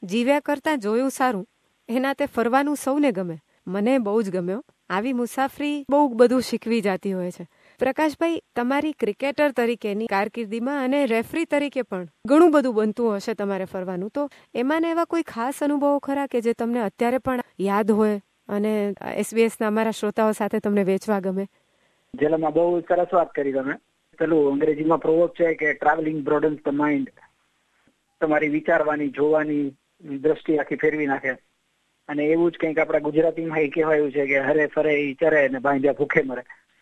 જીવ્યા કરતાં જોયું સારું. એના તે ફરવાનું સૌને ગમે. મને બહુ જ ગમ્યો. આવી મુસાફરી બહુ બધું શીખવી જતી હોય છે. પ્રકાશભાઈ, તમારી ક્રિકેટર તરીકેની કારકિર્દીમાં અને રેફરી તરીકે પણ ઘણું બધું બનતું હશે તમારે ફરવાનું. તો એમાં એવા કોઈ ખાસ અનુભવો ખરા કે જે તમને અત્યારે પણ યાદ હોય અને SBS ના અમારા શ્રોતાઓ સાથે તમને વેચવા ગમે? જેલામાં બહુ સરસ વાત કરી તમે. પેલું અંગ્રેજીમાં પ્રોવર્બ છે કે ટ્રાવેલિંગ બ્રોડન્સ ધ માઇન્ડ. તમારી વિચારવાની, જોવાની દ્રષ્ટિ આખી ફેરવી નાખે. અને એવું જ કંઈક આપણા ગુજરાતીમાં એ કહેવાયું છે કે હરે ફરે ઈ ચરે ને બાંધ્યા ભૂખે મરે.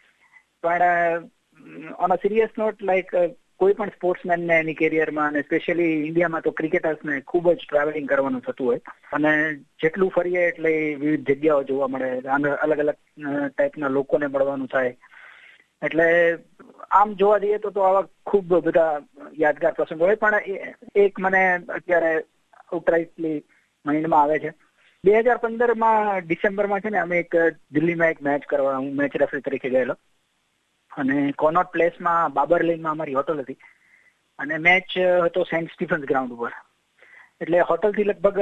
પણ on a serious note, like કોઈ પણ સ્પોર્ટ્સમેનને એની કેરિયરમાં અને સ્પેશિયલી ઇન્ડિયામાં તો ક્રિકેટર્સને ખૂબ જ ટ્રાવેલિંગ કરવાનું થતું હોય. અને જેટલું ફરીએ એટલે વિવિધ જગ્યાઓ જોવા મળે, અલગ અલગ ટાઈપના લોકોને મળવાનું થાય. એટલે આમ જોવા જઈએ તો આવા ખૂબ બધા યાદગાર પ્રસંગો હોય. પણ એક મને અત્યારે આઉટરાઇટલી માઇન્ડમાં આવે છે. 2015 ડિસેમ્બરમાં છે ને, અમે દિલ્હીમાં એક મેચ કરવા, હું મેચ રેફરી તરીકે ગયેલો. અને કોનોટ પ્લેસમાં બાબર લેનમાં અમારી હોટલ હતી. અને મેચ હતો સેન્ટ સ્ટીફન્સ ગ્રાઉન્ડ ઉપર. એટલે હોટલથી લગભગ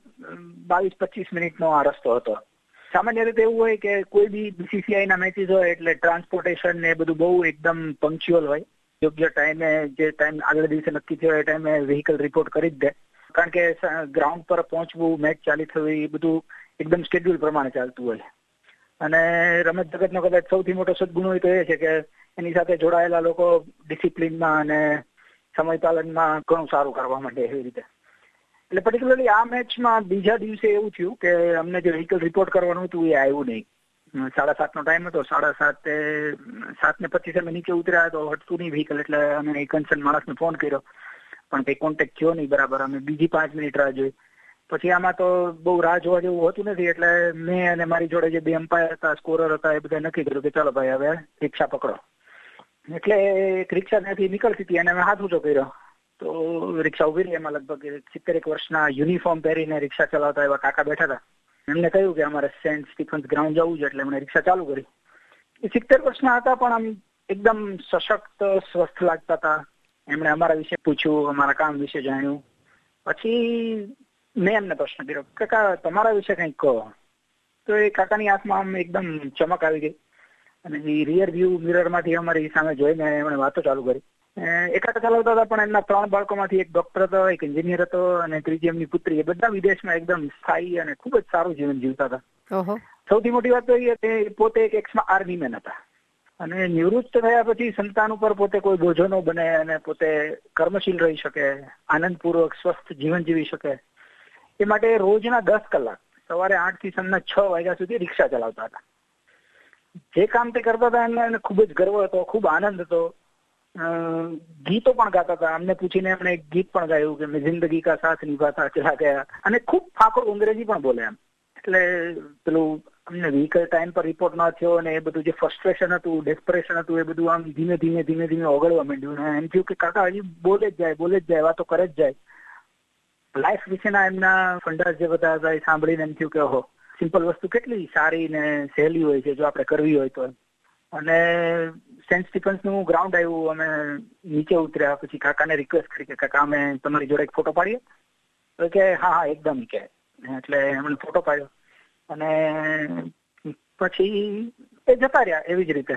22-25 મિનિટનો આ રસ્તો હતો. સામાન્ય રીતે એવું હોય કે કોઈ બી BCCI ના મેચીસ હોય એટલે ટ્રાન્સપોર્ટેશન ને એ બધું બહુ એકદમ પંક્ચ્યુઅલ હોય. યોગ્ય ટાઈમે, જે ટાઈમ આગળ દિવસે નક્કી થયો એ ટાઈમે વ્હીકલ રિપોર્ટ કરી જ દે. કારણ કે ગ્રાઉન્ડ પર પહોંચવું, મેચ ચાલી થવી, એ બધું એકદમ શેડ્યુલ પ્રમાણે ચાલતું હોય. અને રમત જગતનો કદાચ સૌથી મોટો સદગુણ હોય તો એ છે કે એની સાથે જોડાયેલા લોકો ડિસિપ્લિનમાં અને સમયપાલનમાં ઘણું સારું કરવા માંડે એવી રીતે. એટલે પર્ટિક્યુલરલી આ મેચમાં બીજા દિવસે એવું થયું કે અમને જે વ્હીકલ રિપોર્ટ કરવાનું હતું એ આવ્યું નહીં. 7:30નો ટાઈમ હતો. 7:25 અમે નીચે ઉતર્યા તો હટતું નહીં વ્હીકલ. એટલે અમે એક કન્સર્ન માણસને ફોન કર્યો, પણ કંઈ કોન્ટેક્ટ થયો નહીં બરાબર. અમે બીજી 5 મિનિટ રાહ જોઈ. પછી આમાં તો બહુ રાહ જોવા જેવું હોતું નથી. એટલે મેં અને મારી જોડે જે 2 એમ્પાયર હતા, સ્કોરર હતા, એ બધા નક્કી કર્યું કે ચાલો ભાઈ હવે રિક્ષા પકડો. એટલે એક રિક્ષા ત્યાંથી નીકળતી હતી અને અમે હાથ ઊંચો કર્યો તો રિક્ષા ઉભી રહી. એમાં લગભગ 70 વર્ષના યુનિફોર્મ પહેરીને રિક્ષા ચલાવતા એવા કાકા બેઠા હતા. એમને કહ્યું કે અમારે સેન્ટ સ્ટીફન્સ ગ્રાઉન્ડ જવું છે. એટલે એમણે રિક્ષા ચાલુ કરી. એ 70 વર્ષના હતા, પણ આમ એકદમ સશક્ત, સ્વસ્થ લાગતા હતા. એમણે અમારા વિશે પૂછ્યું, અમારા કામ વિશે જાણ્યું. પછી મેં એમને પ્રશ્ન કર્યો, કાકા તમારા વિશે કંઈક કહો. તો એ કાકાની આંખમાં આમ એકદમ ચમક આવી ગઈ. અને એ રિયર વ્યૂ મિરરમાંથી અમારી સામે જોઈને એમણે વાતો ચાલુ કરી. એકાદ ચલાવતા હતા, પણ એમના 3 બાળકોમાંથી એક ડોક્ટર હતો, એક એન્જિનિયર હતો અને ત્રીજી એમની પુત્રી. એ બધા વિદેશમાં એકદમ સ્થાયી અને ખૂબ જ સારું જીવન જીવતા હતા. સૌથી મોટી વાત તો એ કે પોતે એક આર્મીમેન હતા. અને નિવૃત્ત થયા પછી સંતાન ઉપર પોતે કોઈ બોજો ન બને અને પોતે કર્મશીલ રહી શકે, આનંદપૂર્વક સ્વસ્થ જીવન જીવી શકે, એ માટે રોજના 10 કલાક સવારે 8 થી સાંજના 6 વાગ્યા સુધી રિક્ષા ચલાવતા હતા. જે કામ તે કરતા હતા એને ખૂબ જ ગર્વ હતો, ખૂબ આનંદ હતો. ગીતો પણ ગાતા હતા. અમને પૂછીને એમણે એક ગીત પણ ગાયું કે મેં જિંદગી કા સાથ નિભાતા ચલા ગયા. અને ખૂબ ફાંકો અંગ્રેજી પણ બોલે એમ. એટલે પેલું અમને વ્હીકલ ટાઈમ પર રિપોર્ટ ના થયો અને એ બધું જે ફ્રસ્ટ્રેશન હતું, ડેસ્પરેશન હતું, એ બધું આમ ધીમે ધીમે ઓગળવા માંડ્યું. અને એમ થયું કે કાકા હજી બોલે જ જાય, વાતો કરે જ જાય. લાઈફ વિશેના એમના ફંડાસ જે બધા હતા એ સાંભળીને એમ થયું કે ઓહો, સિમ્પલ વસ્તુ કેટલી સારી ને સહેલી હોય છે જો આપણે કરવી હોય તો. અને સેન્ટ સ્ટીફન્સનું ગ્રાઉન્ડ આવ્યું. અમે નીચે ઉતર્યા. પછી કાકાને રિક્વેસ્ટ કરી કે કાકા અમે તમારી જોડે એક ફોટો પાડીએ. તો કે હા એકદમ કે. એટલે એમણે ફોટો પાડ્યો અને પછી એ જતા રહ્યા એવી જ રીતે.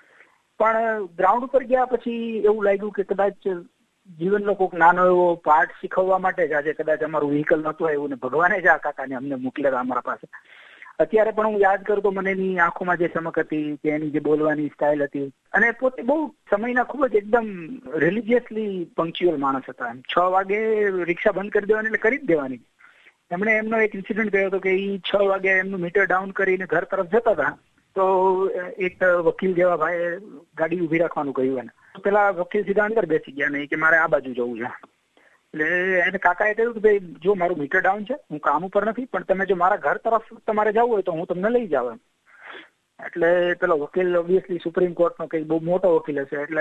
પણ ગ્રાઉન્ડ ઉપર ગયા પછી એવું લાગ્યું કે કદાચ જીવનનો કોઈક નાનો એવો પાઠ શીખવવા માટે જ આજે કદાચ અમારું વ્હીકલ નહોતું આવ્યું ને ભગવાને જ આ કાકાને અમને મોકલેલા અમારા પાસે. અત્યારે પણ હું યાદ કરું તો મને એની આંખોમાં જે ચમક હતી, કે એની જે બોલવાની સ્ટાઇલ હતી, અને પોતે બહુ સમયના ખૂબ જ એકદમ રિલિજિયસલી પંક્ચ્યુઅલ માણસ હતા. 6 વાગે રિક્ષા બંધ કરી દેવાની એટલે કરી જ દેવાની. એમણે એમનો એક ઇન્સિડન્ટ કહ્યો હતો કે એ 6 વાગે એમનું મીટર ડાઉન કરીને ઘર તરફ જતા હતા તો એક વકીલ જેવા ભાઈએ ગાડી ઉભી રાખવાનું કહ્યું એને. પેલા વકીલ સીધા અંદર બેસી ગયા ને કે મારે આ બાજુ જવું છે. એટલે એને કાકાએ કહ્યું કે ભાઈ જો મારું મીટર ડાઉન છે, હું કામ ઉપર નથી, પણ તમે જો મારા ઘર તરફ તમારે જવું હોય તો હું તમને લઈ જાઉં. એટલે પેલો વકીલ ઓબ્વિયસલી સુપ્રીમ કોર્ટનો કંઈક બહુ મોટો વકીલ હશે એટલે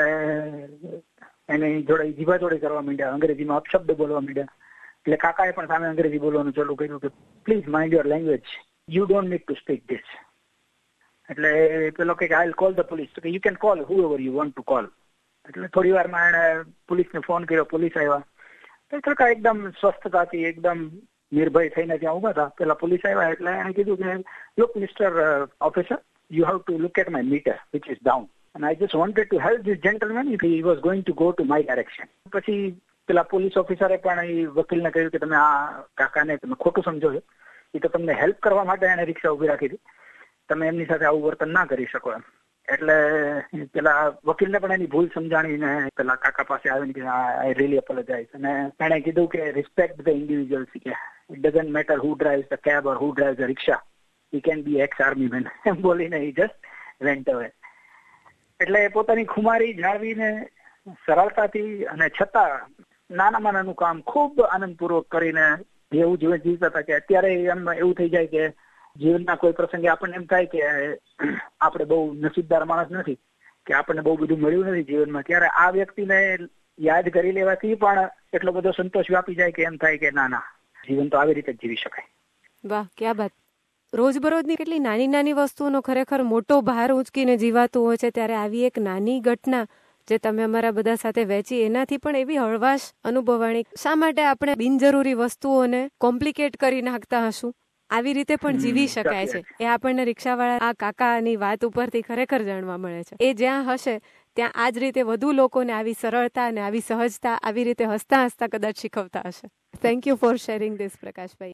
એની જોડે જીભાજોડી કરવા માંડ્યા, અંગ્રેજીમાં અપશબ્દ બોલવા માંડ્યા. એટલે કાકાએ પણ સામે અંગ્રેજી બોલવાનું ચાલુ કર્યું કે please mind your language, you don't need to speak this. એટલે પેલો કે I will call the police. You can call whoever you want to call. એટલે થોડી વારમાં એણે પોલીસને ફોન કર્યો. પોલીસ આવ્યા. કાકા એકદમ સ્વસ્થતાથી, એકદમ નિર્ભય થઈને ત્યાં ઉભા હતા. પેલા પોલીસ આવ્યા એટલે એને કીધું કે look mister officer, you have to look at my meter which is down and I just wanted to help this gentleman if he was going to go to my direction. પછી પેલા police ઓફિસરે પણ એ વકીલને કહ્યું કે તમે આ કાકાને તમે ખોટું સમજો છો, એ તો તમને હેલ્પ કરવા માટે એને રિક્ષા ઉભી રાખી હતી, તમે એમની સાથે આવું વર્તન ના કરી શકો એમ. એટલે પેલા વકીલને પણ એની ભૂલ સમજાણીને પેલા કાકા પાસે આવીને કે આઈ રિયલી એપોલોજાઇઝ, અને એણે કીધું કે રિસ્પેક્ટ ધ ઇન્ડિવિજ્યુઅલ, કે it doesn't matter who drives the cab or who drives the rickshaw, he can be ex-army man એમ બોલીને he just went away. એટલે પોતાની ખુમારી જાળવીને સરળતાથી અને છતાં નાનામાં નાનું કામ ખૂબ આનંદપૂર્વક કરીને એવું જીવન જીવતા હતા કે અત્યારે એમ એવું થઈ જાય કે જીવનના કોઈ પ્રસંગે આપણને એમ થાય કે આપણે બહુ નસીબદાર માણસ નથી, કે આપણને બહુ બધું મળ્યું નથી જીવનમાં, ત્યારે આ વ્યક્તિને યાદ કરી લેવાથી પણ એટલો બધો સંતોષ વ્યાપી જાય કે એમ થાય કે ના ના, જીવન તો આવી રીતે જ જીવી શકાય. વાહ, ક્યાં બાત. રોજબરોજની કેટલી નાની નાની વસ્તુઓનો ખરેખર મોટો ભાર ઉંચકીને જીવાતું હોય છે, ત્યારે આવી એક નાની ઘટના જે તમે અમારા બધા સાથે વહેંચી, એનાથી પણ એવી હળવાશ અનુભવાણી. શા માટે આપણે બિનજરૂરી વસ્તુઓને કોમ્પ્લિકેટ કરી નાખતા હશું? આવી રીતે પણ જીવી શકાય છે, એ આપણને રિક્ષાવાળા આ કાકાની વાત ઉપરથી ખરેખર જાણવા મળે છે. એ જ્યાં હશે ત્યાં આ જ રીતે વધુ લોકોને આવી સરળતા અને આવી સહજતા, આવી રીતે હસતા હસતા કદાચ શીખવતા હશે. Thank you for sharing this, Prakashbhai.